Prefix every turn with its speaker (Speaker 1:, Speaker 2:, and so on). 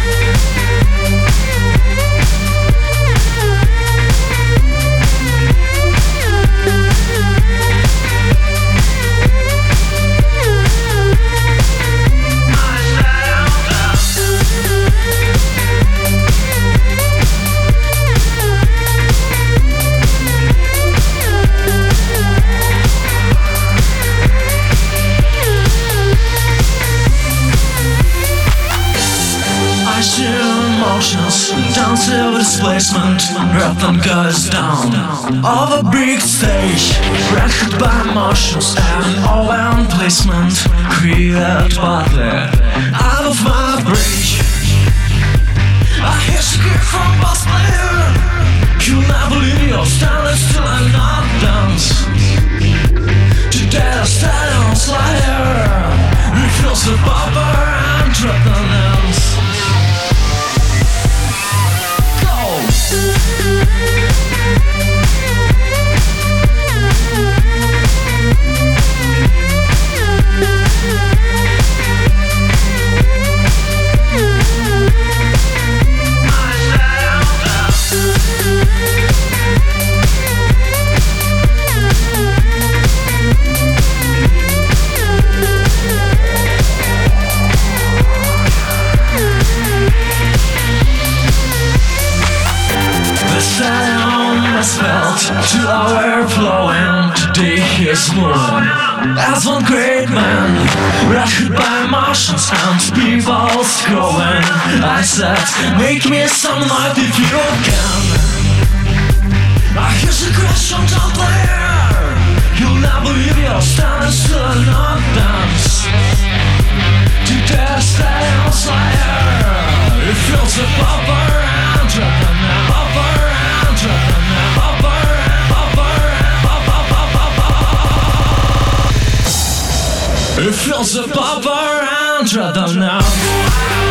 Speaker 1: Dance over displacement, rhythm goes down. Over big stage, wrecked by emotions and all-round placement. Create partly out of my bridge. I hear scream from bass player. You'll never leave your standing still and not dance. Today I stand on slider. Refills the bumper and drop the dance. To our flowing, today he's moving as one great man, wrecked by emotions and people's growing. I said, make me some light if you can. I hear the question down there. You'll never leave your standing still and not dance. Today I stay on fire. It feels the bumper and drop the net. Bumper and drop the net. Bumper. It feels the bumper and drop the net.